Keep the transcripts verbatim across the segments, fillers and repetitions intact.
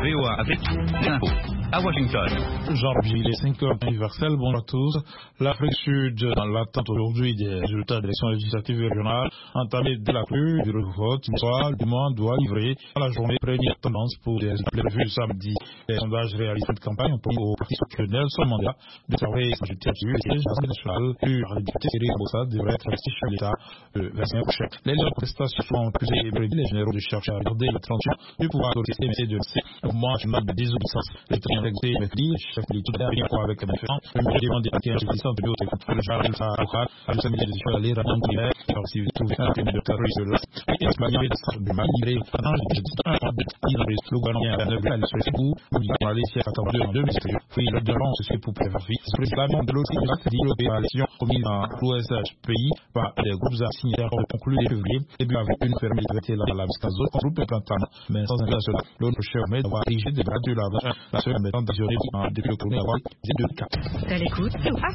V O A avec les infos à Washington. Jean-Pierre, il est cinq heures universel. Bonjour à tous. L'Afrique du Sud, dans l'attente aujourd'hui des résultats de l'élection législative régionale, entamée dès la pluie du vote, soit le demande doit livrer à la journée première tendance pour des prévus samedi. Les sondages réalisés de campagne ont promis au parti que Nelson Mandela de servir sa justice le siège de l'Assemblée nationale. Puis, la député Cyril Ramaphosa devrait être resté chez l'État le vingt-cinq prochain. Les protestations sont accusées et prévues. Les généraux de chercher à regarder la transition du pouvoir contesté, mais c'est de lancer un mouvement national de désobéissance. Les trains régulés mercredi, le chef de l'État n'a rien à voir avec un différent. Le ministre demande des paquets insuffisants de l'autre écoute. Le genre de sa avocat a juste un millier de choses à lire à l'anglais. Alors, si vous trouvez un thème de terrorisme de l'Est, et l'Espagne de sa de malgré le fanage de un point de dix dans les slogans bien à neuf à l'expression pour nous aller ici à quatre-vingt-deux en deux mille sept. Puis, le devant, c'est pour prévoir vie. C'est précisément de l'autre qui va se développer par l'élection commise dans l'Ouest du pays par des groupes signataires pour conclure les février. Et bien, avec une ferme liberté dans la vista zone, groupe de plantations. Mais sans un cela, l'autre cher met d'avoir dirigé des bras de la la seule mettant d'assurer depuis le tournée avoir des deux cas. À l'écoute,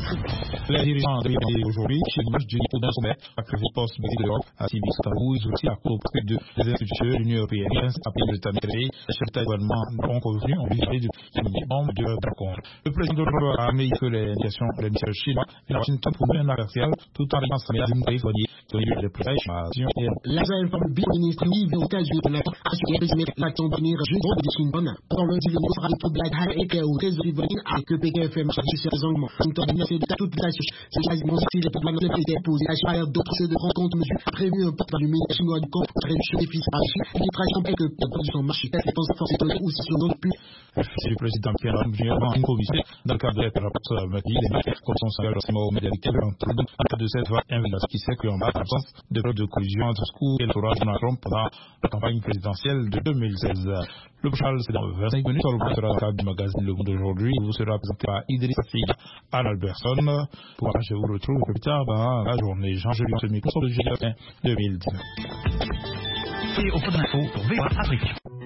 les dirigeants de aujourd'hui, chez l'image du niveau d'un sommet, à créer poste de l'Europe, à Civis, Starou, ils aussi à court auprès de des institutions de l'Union européenne, appelé les États créés, les chefs d'agouvernement ont convenu en visée du minimum de rencontre. Le président de l'Europe a mis que les indications de l'hémisphère chinois et la Washington pour un commercial, tout en ayant sa meilleure d'une soignée, de les prêches, et l'Azal par le ministre Yves Ocasio de la assuré l'action de venir jeudi de Washington. Pendant le dit le mot sera pour Black Hat et que au réseau riverain avec que Pékin F M cherche sur les anglements. Washington a menacé de toute la suite. C'est quasiment si les pour la nouvelle était posée. La charrière d'autres procès de rencontre mesure a prévu un porte par le ministre chinois du camp pour réduire les déficits par Chine et les traditions que la production marché. Les penses forces étoilées aussi sur notre plus. C'est le président Pierre Ramgé en une commission dans le cadre de la rapport Mati, les marques comme son salaire de Simon Médéricain en cas de cette voie inverse qui sait qu'en bas l'absence de preuve de collision entre Scoop et le Torah de Donald Trump pendant la campagne présidentielle de deux mille seize. Le Charles, c'est dans vingt-cinq minutes, sur le sera cadre du magazine Le Monde aujourd'hui. Il vous sera présenté par Idrissa Seck, Anne Albertson. Pour je vous retrouve plus tard dans la journée. Jean-Julien Semi, pour le G deux mille dix-neuf. C'est au point d'info pour V O A Afrique.